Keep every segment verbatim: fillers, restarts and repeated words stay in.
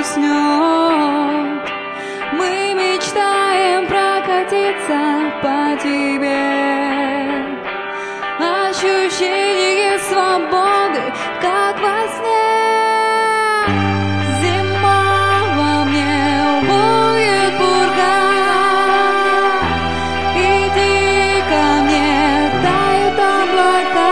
уснет. Мы мечтаем прокатиться по тебе. Ощущение свободы, как во сне. Зима во мне, воет пурга. Иди ко мне, тают облака.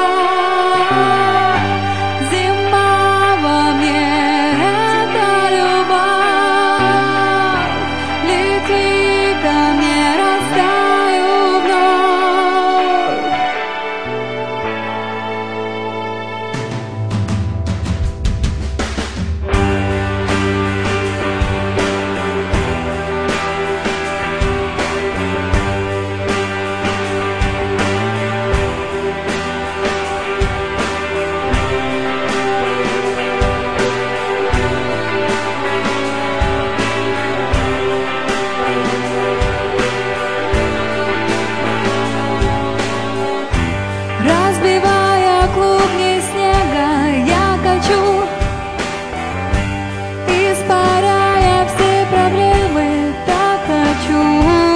Зима во мне, это любовь. Лети ко мне, растаю вновь. Разбивая клубни снега, я качу, испаряя все проблемы, так хочу,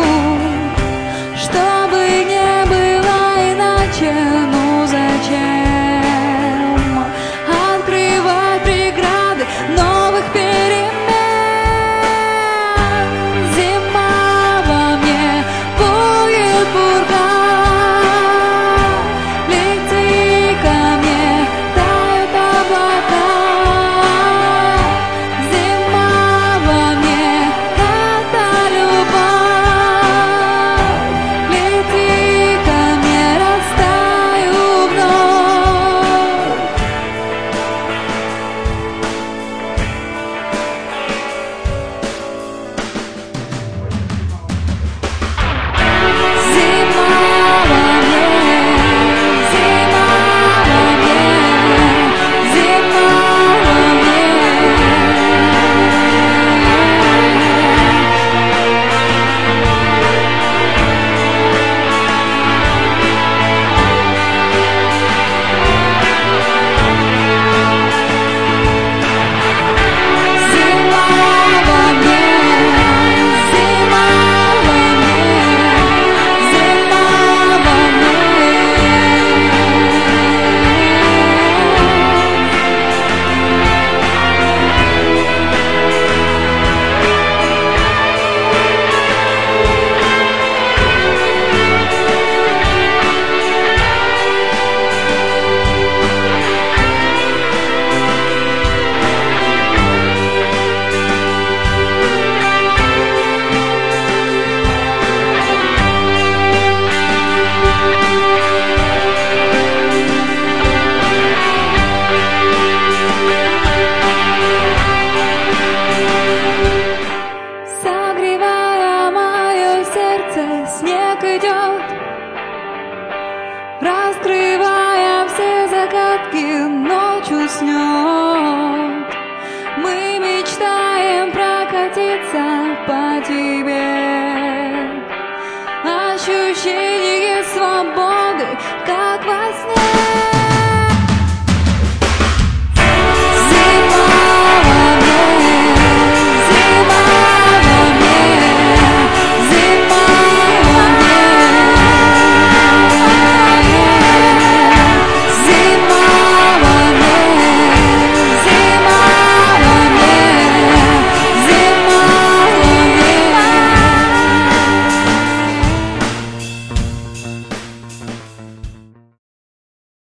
чтобы не было иначе. Ну зачем открывать преграды новых перемен? Зима во мне, воет пурга. Снег идет, раскрывая все загадки, ночь уснет. Мы мечтаем прокатиться по тебе. Ощущение свободы, как